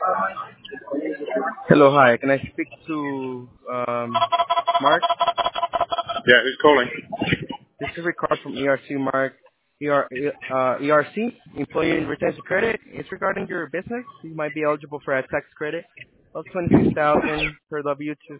Hello, hi. Can I speak to Mark? Yeah, who's calling? This is Ricardo from ERC, Mark. ERC, Employee Retention Credit. It's regarding your business. You might be eligible for a tax credit of 26,000 per W-2.